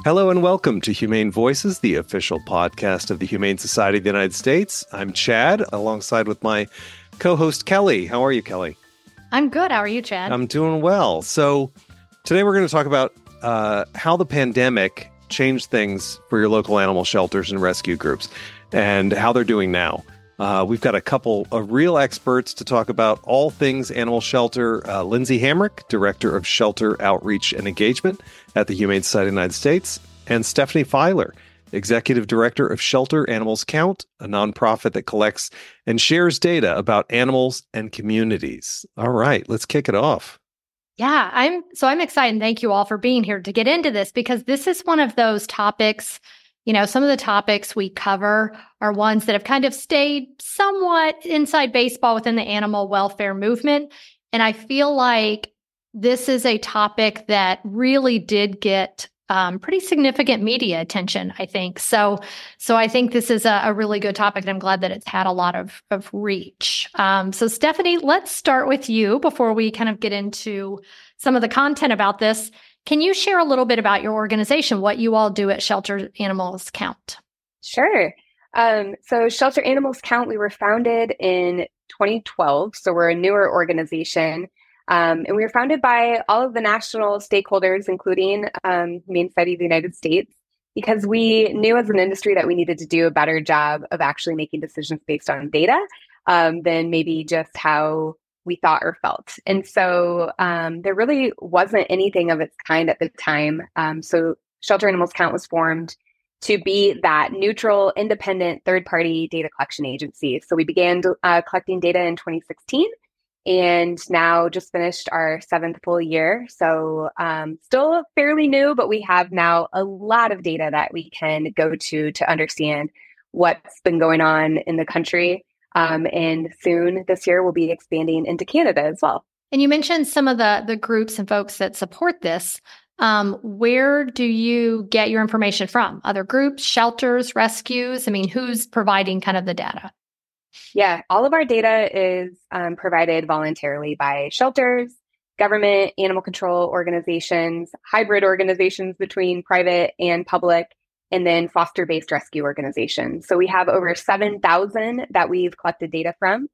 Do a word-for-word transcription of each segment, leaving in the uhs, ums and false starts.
Hello and welcome to Humane Voices, the official podcast of the Humane Society of the United States. I'm Chad, alongside with my co-host Kelly. How are you, Kelly? I'm good. How are you, Chad? I'm doing well. So today we're going to talk about uh, how the pandemic changed things for your local animal shelters and rescue groups and how they're doing now. Uh, we've got a couple of real experts to talk about all things animal shelter. Uh, Lindsay Hamrick, Director of Shelter Outreach and Engagement at the Humane Society of the United States, and Stephanie Filer, Executive Director of Shelter Animals Count, a nonprofit that collects and shares data about animals and communities. All right, let's kick it off. Yeah, I'm so I'm excited. Thank you all for being here to get into this, because this is one of those topics. You know, some of the topics we cover are ones that have kind of stayed somewhat inside baseball within the animal welfare movement. And I feel like this is a topic that really did get um, pretty significant media attention, I think. So so I think this is a, a really good topic, and I'm glad that it's had a lot of, of reach. Um, so Stephanie, let's start with you before we kind of get into some of the content about this. Can you share a little bit about your organization, what you all do at Shelter Animals Count? Sure. Um, so Shelter Animals Count, we were founded in twenty twelve. So we're a newer organization. Um, and we were founded by all of the national stakeholders, including um, Humane Society of the United States, because we knew as an industry that we needed to do a better job of actually making decisions based on data um, than maybe just how we thought or felt. And so um, there really wasn't anything of its kind at the time. Um, so Shelter Animals Count was formed to be that neutral, independent, third-party data collection agency. So we began uh, collecting data in twenty sixteen and now just finished our seventh full year. So um, still fairly new, but we have now a lot of data that we can go to to understand what's been going on in the country. Um, and soon this year, we'll be expanding into Canada as well. And you mentioned some of the, the groups and folks that support this. Um, where do you get your information from? Other groups, shelters, rescues? I mean, who's providing kind of the data? Yeah, all of our data is um, provided voluntarily by shelters, government, animal control organizations, hybrid organizations between private and public, and then foster-based rescue organizations. So we have over seven thousand that we've collected data from,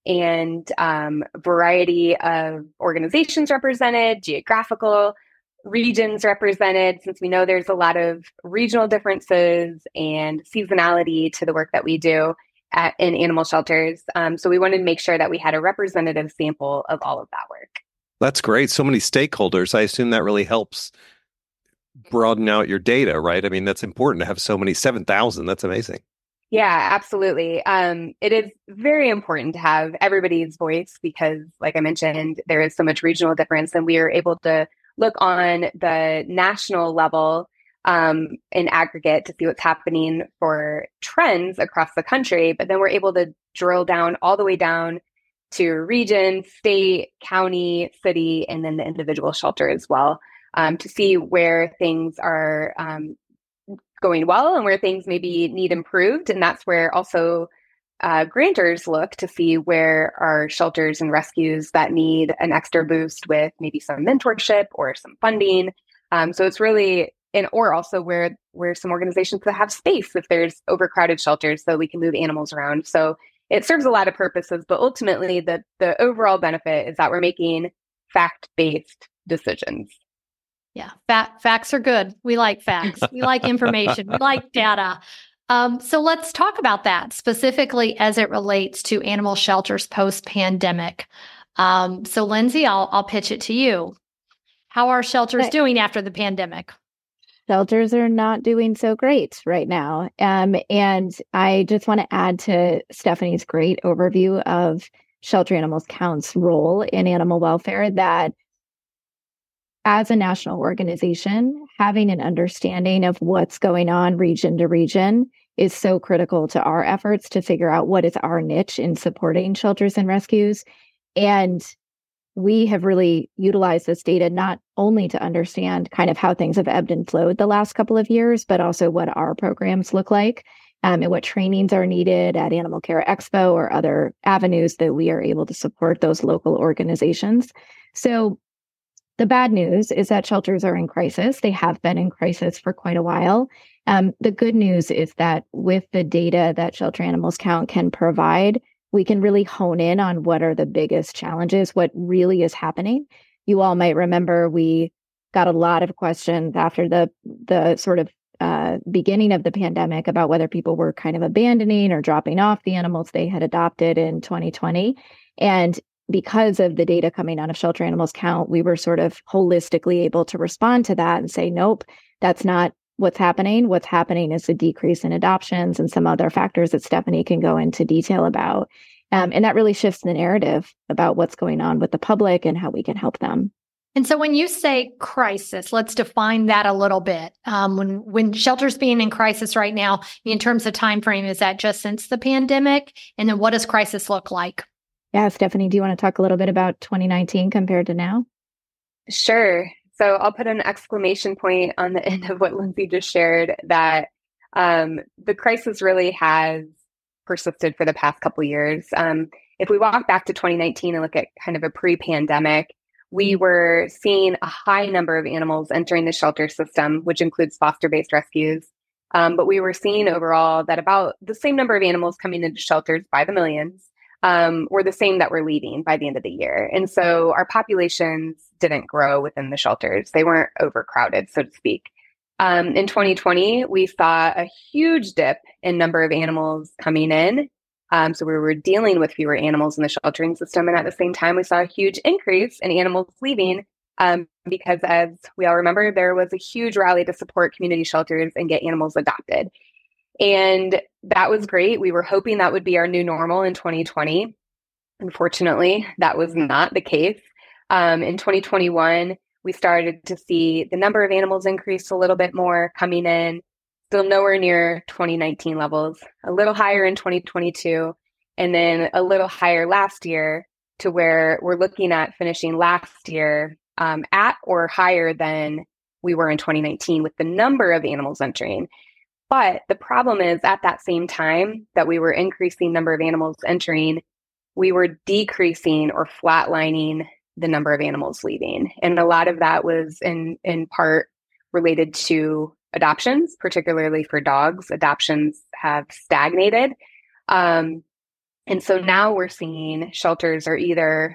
and um, a variety of organizations represented, geographical regions represented, since we know there's a lot of regional differences and seasonality to the work that we do at, in animal shelters. Um, so we wanted to make sure that we had a representative sample of all of that work. That's great. So many stakeholders. I assume that really helps broaden out your data, right? I mean, that's important to have so many, seven thousand. That's amazing. Yeah, absolutely. Um, it is very important to have everybody's voice because, like I mentioned, there is so much regional difference, and we are able to look on the national level um, in aggregate to see what's happening for trends across the country. But then we're able to drill down all the way down to region, state, county, city, and then the individual shelter as well. Um, to see where things are um, going well and where things maybe need improved. And that's where also uh, grantors look to see where are shelters and rescues that need an extra boost with maybe some mentorship or some funding. Um, so it's really, and or also where, where some organizations that have space if there's overcrowded shelters so we can move animals around. So it serves a lot of purposes, but ultimately the, the overall benefit is that we're making fact-based decisions. Yeah, fa- facts are good. We like facts. We like information. We like data. Um, so let's talk about that specifically as it relates to animal shelters post-pandemic. Um, so Lindsay, I'll, I'll pitch it to you. How are shelters doing after the pandemic? Shelters are not doing so great right now. Um, and I just want to add to Stephanie's great overview of Shelter Animals Count's role in animal welfare that as a national organization, having an understanding of what's going on region to region is so critical to our efforts to figure out what is our niche in supporting shelters and rescues. And we have really utilized this data not only to understand kind of how things have ebbed and flowed the last couple of years, but also what our programs look like um, and what trainings are needed at Animal Care Expo or other avenues that we are able to support those local organizations. So The bad news is that shelters are in crisis. They have been in crisis for quite a while. Um, the good news is that with the data that Shelter Animals Count can provide, we can really hone in on what are the biggest challenges, what really is happening. You all might remember we got a lot of questions after the the sort of uh, beginning of the pandemic about whether people were kind of abandoning or dropping off the animals they had adopted in twenty twenty. And because of the data coming out of Shelter Animals Count, we were sort of holistically able to respond to that and say, nope, that's not what's happening. What's happening is a decrease in adoptions and some other factors that Stephanie can go into detail about. Um, and that really shifts the narrative about what's going on with the public and how we can help them. And so when you say crisis, let's define that a little bit. Um, when when shelters being in crisis right now, in terms of time frame, is that just since the pandemic? And then what does crisis look like? Yeah, Stephanie, do you want to talk a little bit about twenty nineteen compared to now? Sure. So I'll put an exclamation point on the end of what Lindsay just shared, that um, the crisis really has persisted for the past couple of years. Um, if we walk back to twenty nineteen and look at kind of a pre-pandemic, we were seeing a high number of animals entering the shelter system, which includes foster-based rescues. Um, but we were seeing overall that about the same number of animals coming into shelters by the millions um, were the same that were leaving by the end of the year. And so our populations didn't grow within the shelters. They weren't overcrowded, so to speak. Um, in twenty twenty, we saw a huge dip in number of animals coming in. Um, so we were dealing with fewer animals in the sheltering system. And at the same time, we saw a huge increase in animals leaving um, because, as we all remember, there was a huge rally to support community shelters and get animals adopted. And that was great. We were hoping that would be our new normal in twenty twenty. Unfortunately, that was not the case. Um, in twenty twenty-one, we started to see the number of animals increase a little bit more coming in, still nowhere near twenty nineteen levels, a little higher in twenty twenty-two, and then a little higher last year, to where we're looking at finishing last year um, at or higher than we were in twenty nineteen with the number of animals entering. But the problem is, at that same time that we were increasing number of animals entering, we were decreasing or flatlining the number of animals leaving. And a lot of that was in, in part related to adoptions, particularly for dogs. Adoptions have stagnated. Um, and so now we're seeing shelters are either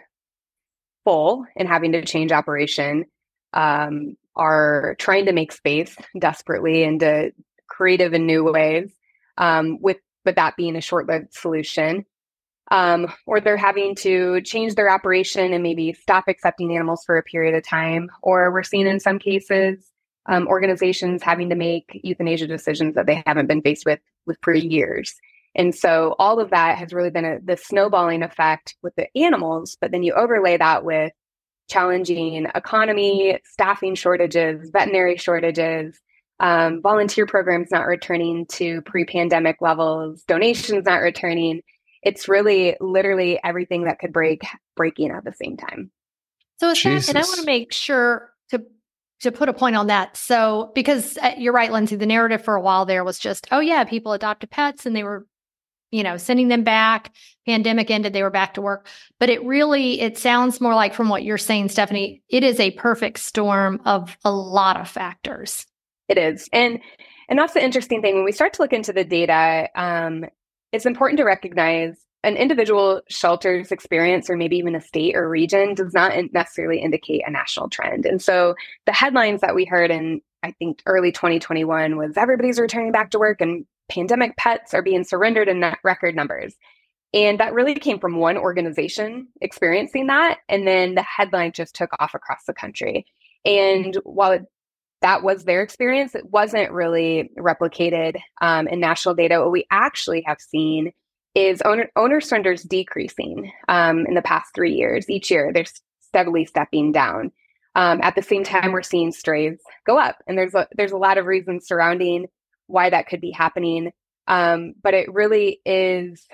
full and having to change operation, um, are trying to make space desperately into creative and new ways, um, with, with that being a short-lived solution. Um, or they're having to change their operation and maybe stop accepting animals for a period of time. Or we're seeing in some cases, um, organizations having to make euthanasia decisions that they haven't been faced with, with for years. And so all of that has really been a, the snowballing effect with the animals, but then you overlay that with challenging economy, staffing shortages, veterinary shortages, um, volunteer programs not returning to pre-pandemic levels, donations not returning. It's really literally everything that could break breaking at the same time. So is that, and I want to make sure to to put a point on that. So, because uh, you're right, Lindsay, the narrative for a while there was just, oh yeah, people adopted pets and they were, you know, sending them back. Pandemic ended, they were back to work. But it really, it sounds more like, from what you're saying, Stephanie, it is a perfect storm of a lot of factors. It is. And and that's the interesting thing. When we start to look into the data, um, it's important to recognize an individual shelter's experience, or maybe even a state or region, does not necessarily indicate a national trend. And so the headlines that we heard in, I think, early twenty twenty-one was everybody's returning back to work and pandemic pets are being surrendered in record numbers. And that really came from one organization experiencing that. And then the headline just took off across the country. And while it that was their experience, it wasn't really replicated um, in national data. What we actually have seen is owner, owner surrenders decreasing um, in the past three years. Each year, they're steadily stepping down. Um, at the same time, we're seeing strays go up. And there's a, there's a lot of reasons surrounding why that could be happening. Um, but it really is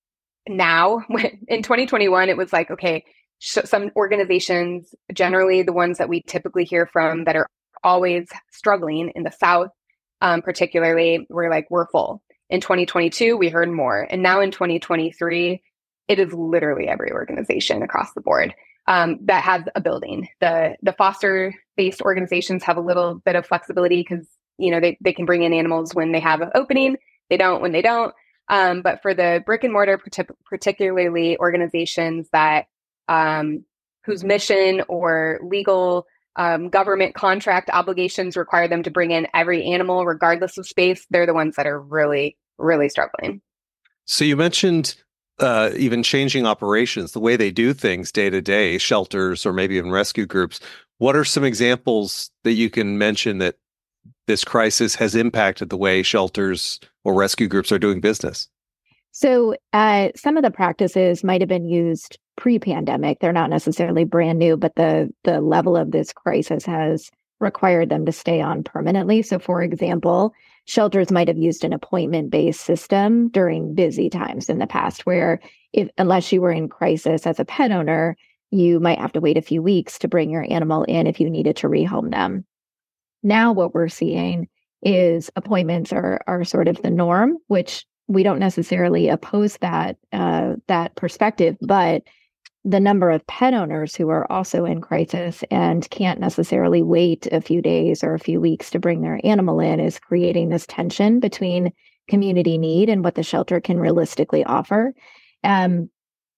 now. In twenty twenty-one, it was like, okay, sh- some organizations, generally the ones that we typically hear from that are always struggling in the South, um, particularly, we're like, we're full. In twenty twenty-two, we heard more. And now in twenty twenty-three, it is literally every organization across the board. um, that has a building. The the foster-based organizations have a little bit of flexibility because, you know, they, they can bring in animals when they have an opening. They don't when they don't. Um, but for the brick and mortar, particularly organizations that um, whose mission or legal um, government contract obligations require them to bring in every animal regardless of space, they're the ones that are really, really struggling. So you mentioned uh, even changing operations, the way they do things day to day, shelters or maybe even rescue groups. What are some examples that you can mention that this crisis has impacted the way shelters or rescue groups are doing business? So uh, some of the practices might have been used pre-pandemic. They're not necessarily brand new, but the the level of this crisis has required them to stay on permanently. So for example, shelters might have used an appointment-based system during busy times in the past, where if unless you were in crisis as a pet owner, you might have to wait a few weeks to bring your animal in if you needed to rehome them. Now what we're seeing is appointments are are sort of the norm, which we don't necessarily oppose that uh, that perspective, but the number of pet owners who are also in crisis and can't necessarily wait a few days or a few weeks to bring their animal in is creating this tension between community need and what the shelter can realistically offer. Um,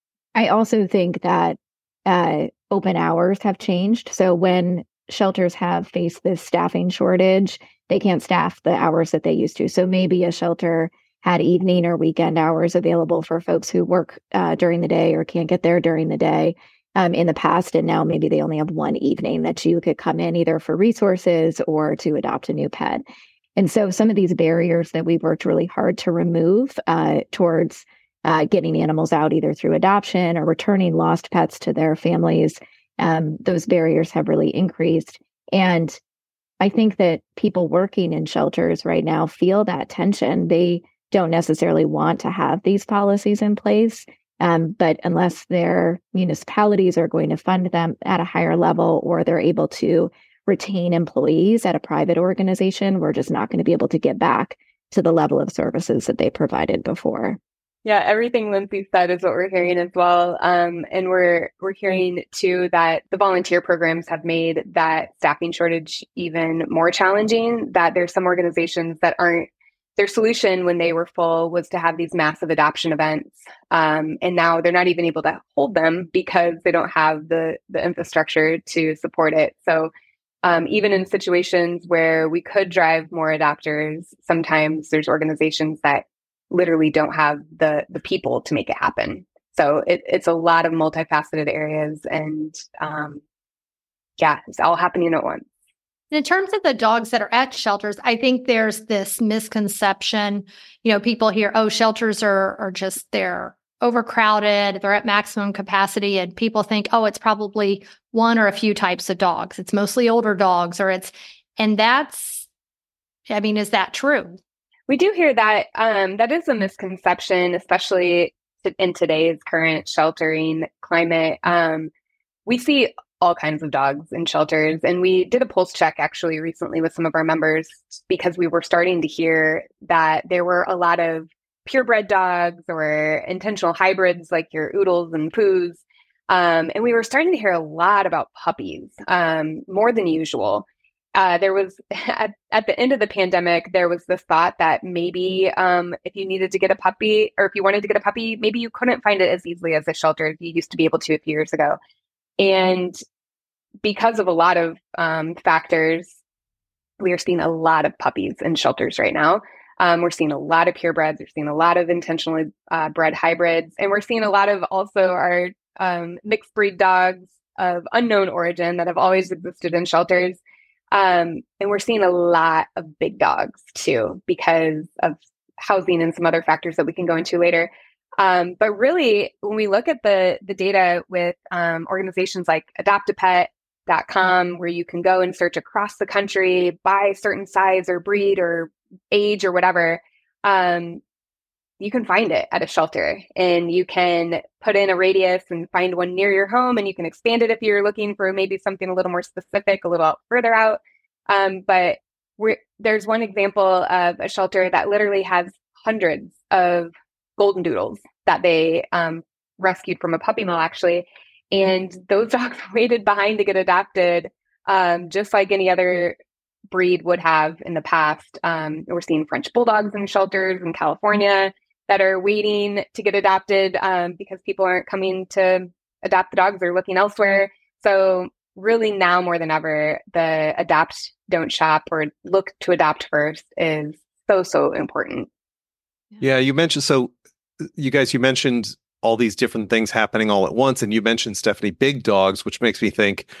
I also think that uh, open hours have changed. So when shelters have faced this staffing shortage, they can't staff the hours that they used to. So maybe a shelter had evening or weekend hours available for folks who work uh, during the day or can't get there during the day um, in the past. And now maybe they only have one evening that you could come in either for resources or to adopt a new pet. And so some of these barriers that we've worked really hard to remove uh, towards uh, getting animals out either through adoption or returning lost pets to their families, um, those barriers have really increased. And I think that people working in shelters right now feel that tension. They don't necessarily want to have these policies in place, um, but unless their municipalities are going to fund them at a higher level or they're able to retain employees at a private organization, we're just not going to be able to get back to the level of services that they provided before. Yeah, everything Lindsay said is what we're hearing as well. Um, and we're we're hearing too that the volunteer programs have made that staffing shortage even more challenging, that there's some organizations that aren't, their solution when they were full was to have these massive adoption events. Um, and now they're not even able to hold them because they don't have the, the infrastructure to support it. So um, even in situations where we could drive more adopters, sometimes there's organizations that literally don't have the, the people to make it happen. So it, it's a lot of multifaceted areas and um, yeah, it's all happening at once. In terms of the dogs that are at shelters, I think there's this misconception. You know, people hear, oh, shelters are are just, they're overcrowded, they're at maximum capacity, and people think, oh, it's probably one or a few types of dogs. It's mostly older dogs, or it's, and that's, I mean, is that true? We do hear that. Um, that is a misconception, especially in today's current sheltering climate. Um, we see all kinds of dogs in shelters. And we did a pulse check actually recently with some of our members because we were starting to hear that there were a lot of purebred dogs or intentional hybrids like your oodles and poos. Um, and we were starting to hear a lot about puppies, um, more than usual. Uh, there was, at, at the end of the pandemic, there was this thought that maybe um, if you needed to get a puppy or if you wanted to get a puppy, maybe you couldn't find it as easily as a shelter as you used to be able to a few years ago. And because of a lot of um, factors, we are seeing a lot of puppies in shelters right now. Um, we're seeing a lot of purebreds. We're seeing a lot of intentionally uh, bred hybrids. And we're seeing a lot of also our um, mixed breed dogs of unknown origin that have always existed in shelters. Um, and we're seeing a lot of big dogs too, because of housing and some other factors that we can go into later. Um, but really, when we look at the the data with um, organizations like adopt a pet dot com, where you can go and search across the country by certain size or breed or age or whatever, um, you can find it at a shelter. And you can put in a radius and find one near your home, and you can expand it if you're looking for maybe something a little more specific, a little out further out. Um, but we're, there's one example of a shelter that literally has hundreds of golden doodles that they um, rescued from a puppy mill, actually. And those dogs waited behind to get adopted, um, just like any other breed would have in the past. Um, we're seeing French bulldogs in shelters in California that are waiting to get adopted um, because people aren't coming to adopt the dogs. They're looking elsewhere. So really now more than ever, the adopt, don't shop, or look to adopt first is so, so important. Yeah, you mentioned, so you guys, you mentioned all these different things happening all at once. And you mentioned, Stephanie, big dogs, which makes me think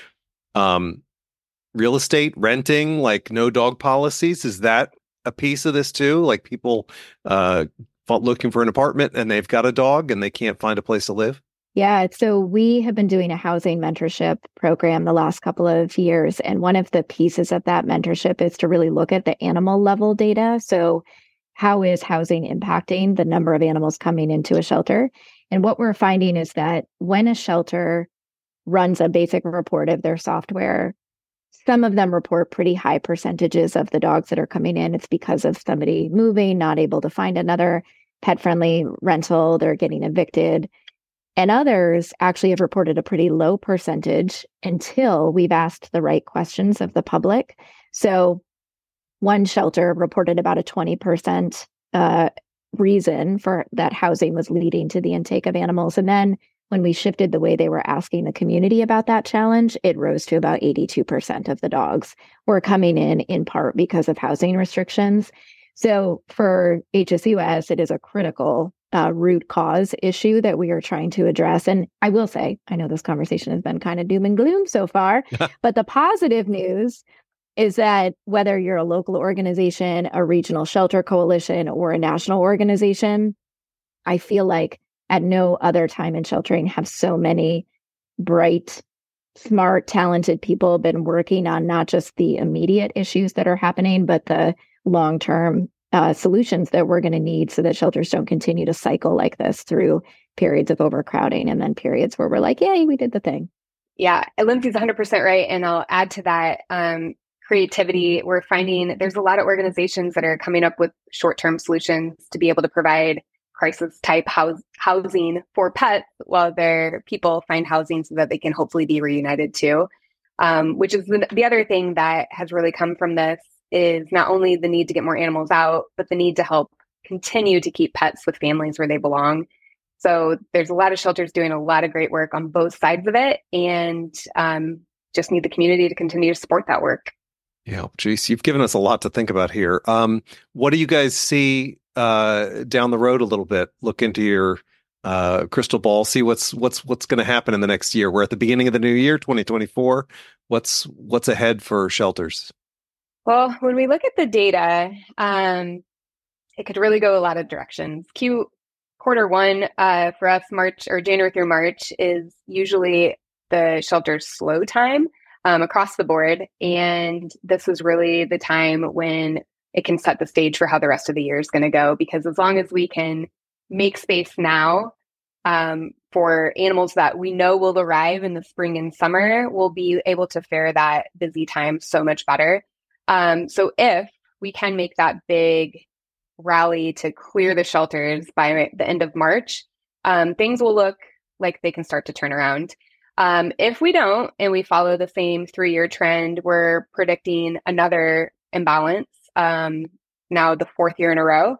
um, real estate, renting, like no dog policies. Is that a piece of this too? Like people uh, looking for an apartment and they've got a dog and they can't find a place to live? Yeah, so we have been doing a housing mentorship program the last couple of years. And one of the pieces of that mentorship is to really look at the animal level data. So how is housing impacting the number of animals coming into a shelter? And what we're finding is that when a shelter runs a basic report of their software, some of them report pretty high percentages of the dogs that are coming in. It's because of somebody moving, not able to find another pet-friendly rental, they're getting evicted. And others actually have reported a pretty low percentage until we've asked the right questions of the public. So one shelter reported about a twenty percent uh, reason for that housing was leading to the intake of animals. And then when we shifted the way they were asking the community about that challenge, it rose to about eighty-two percent of the dogs were coming in in part because of housing restrictions. So for H S U S, it is a critical uh, root cause issue that we are trying to address. And I will say, I know this conversation has been kind of doom and gloom so far, but the positive news is that whether you're a local organization, a regional shelter coalition, or a national organization, I feel like at no other time in sheltering have so many bright, smart, talented people been working on not just the immediate issues that are happening, but the long-term uh, solutions that we're going to need so that shelters don't continue to cycle like this through periods of overcrowding and then periods where we're like, yay, we did the thing. Yeah, Lindsay's one hundred percent right. And I'll add to that um, creativity. We're finding there's a lot of organizations that are coming up with short-term solutions to be able to provide crisis type house, housing for pets while their people find housing so that they can hopefully be reunited too. Um, which is the, the other thing that has really come from this is not only the need to get more animals out, but the need to help continue to keep pets with families where they belong. So there's a lot of shelters doing a lot of great work on both sides of it, and um, just need the community to continue to support that work. Yeah, geez, you've given us a lot to think about here. Um, what do you guys see uh, down the road a little bit? Look into your uh, crystal ball, see what's what's what's going to happen in the next year. We're at the beginning of the new year, twenty twenty-four. What's what's ahead for shelters? Well, when we look at the data, um, it could really go a lot of directions. Q quarter one uh, for us, March or January through March, is usually the shelter's slow time um, across the board. And this is really the time when it can set the stage for how the rest of the year is going to go. Because as long as we can make space now um, for animals that we know will arrive in the spring and summer, we'll be able to fare that busy time so much better. Um, so if we can make that big rally to clear the shelters by the end of March, um, things will look like they can start to turn around. Um, if we don't, and we follow the same three-year trend, we're predicting another imbalance, um, now the fourth year in a row,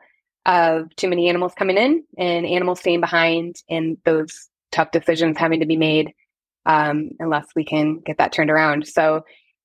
of too many animals coming in and animals staying behind, and those tough decisions having to be made um, unless we can get that turned around. So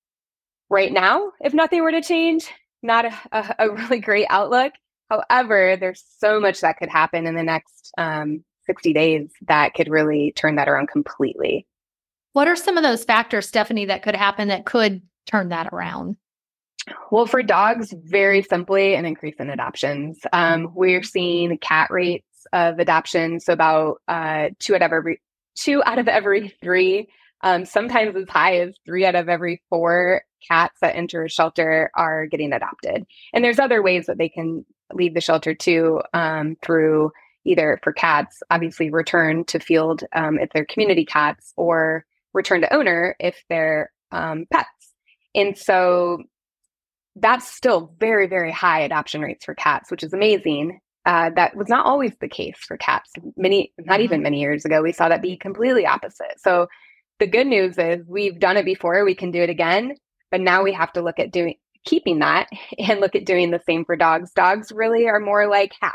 right now, if nothing were to change, not a, a, a really great outlook. However, there's so much that could happen in the next um, sixty days that could really turn that around completely. What are some of those factors, Stephanie, that could happen that could turn that around? Well, for dogs, very simply, an increase in adoptions. Um, we're seeing cat rates of adoption, so about uh, two out of every two out of every three, um, sometimes as high as three out of every four cats that enter a shelter are getting adopted. And there's other ways that they can leave the shelter too, um, through either for cats, obviously return to field um, if they're community cats, or return to owner if they're um, pets. And so that's still very, very high adoption rates for cats, which is amazing. uh, that was not always the case for cats. Many, not even many years ago, we saw that be completely opposite. So the good news is we've done it before, we can do it again, but now we have to look at doing, keeping that and look at doing the same for dogs. Dogs really are more like half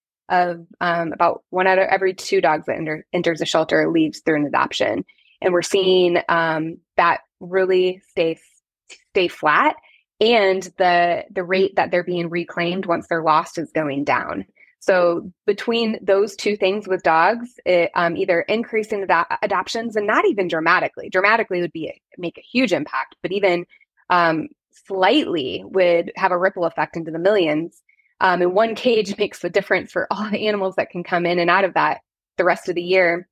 of um, about one out of every two dogs that enter, enters a shelter leaves through an adoption. And we're seeing um, that really stay, stay flat. And the the rate that they're being reclaimed once they're lost is going down. So between those two things with dogs, it, um, either increasing the ad- adoptions and not even dramatically, dramatically would be make a huge impact, but even um, slightly would have a ripple effect into the millions. Um, and one cage makes the difference for all the animals that can come in and out of that the rest of the year.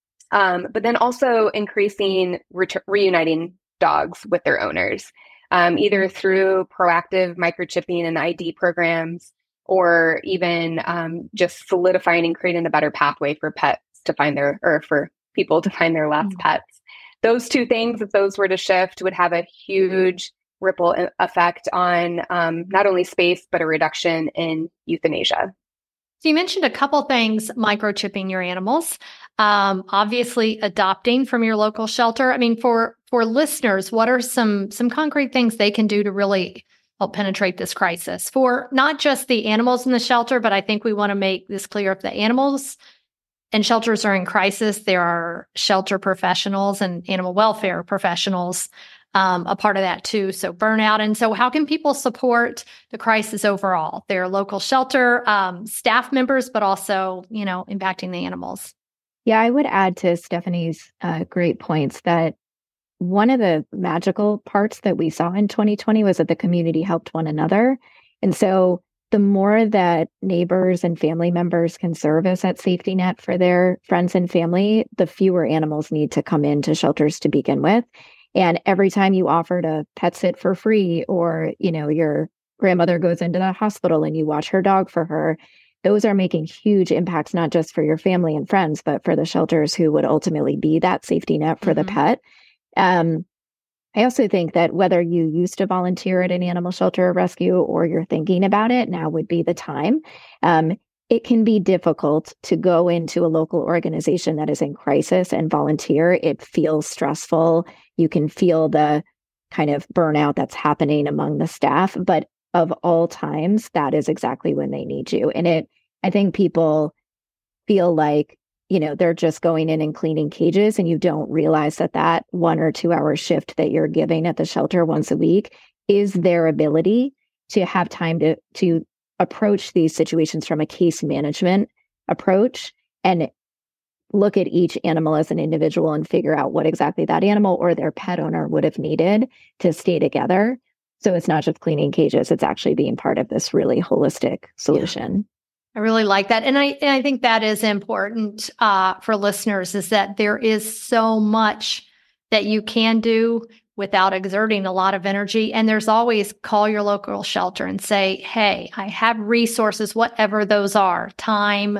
Um, but then also increasing re- reuniting dogs with their owners, um, either through proactive microchipping and I D programs, or even um, just solidifying and creating a better pathway for pets to find their, or for people to find their last mm-hmm. pets. Those two things, if those were to shift, would have a huge ripple effect on um, not only space, but a reduction in euthanasia. So you mentioned a couple things, microchipping your animals, um, obviously adopting from your local shelter. I mean, for for listeners, what are some some concrete things they can do to really help penetrate this crisis for not just the animals in the shelter, but I think we want to make this clear. If the animals and shelters are in crisis, there are shelter professionals and animal welfare professionals um, a part of that too. So burnout. And so how can people support the crisis overall? Their local shelter, um, staff members, but also, you know, impacting the animals. Yeah, I would add to Stephanie's uh, great points that one of the magical parts that we saw in twenty twenty was that the community helped one another. And so the more that neighbors and family members can serve as that safety net for their friends and family, the fewer animals need to come into shelters to begin with. And every time you offered a pet sit for free, or, you know, your grandmother goes into the hospital and you watch her dog for her, those are making huge impacts, not just for your family and friends, but for the shelters who would ultimately be that safety net for mm-hmm. the pet. Um, I also think that whether you used to volunteer at an animal shelter or rescue, or you're thinking about it, now would be the time. Um, it can be difficult to go into a local organization that is in crisis and volunteer. It feels stressful. You can feel the kind of burnout that's happening among the staff, but of all times, that is exactly when they need you. And it, I think people feel like, you know, they're just going in and cleaning cages, and you don't realize that that one or two hour shift that you're giving at the shelter once a week is their ability to have time to, to approach these situations from a case management approach and look at each animal as an individual and figure out what exactly that animal or their pet owner would have needed to stay together. So it's not just cleaning cages, it's actually being part of this really holistic solution. Yeah. I really like that. And I, and I think that is important uh, for listeners, is that there is so much that you can do without exerting a lot of energy. And there's always call your local shelter and say, hey, I have resources, whatever those are, time,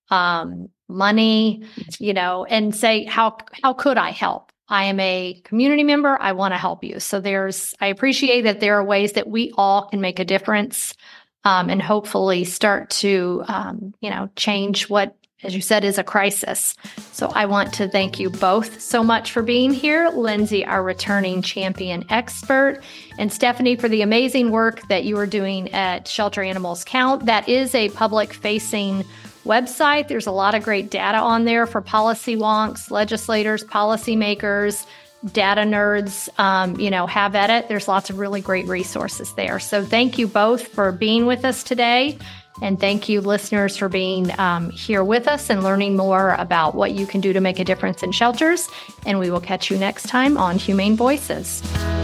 um, money, you know, and say, how, how could I help? I am a community member. I want to help you. So there's, I appreciate that there are ways that we all can make a difference. Um, and hopefully start to, um, you know, change what, as you said, is a crisis. So I want to thank you both so much for being here. Lindsay, our returning champion expert, and Stephanie for the amazing work that you are doing at Shelter Animals Count. That is a public-facing website. There's a lot of great data on there for policy wonks, legislators, policymakers, data nerds, um, you know, have at it. There's lots of really great resources there. So thank you both for being with us today. And thank you, listeners, for being um, here with us and learning more about what you can do to make a difference in shelters. And we will catch you next time on Humane Voices.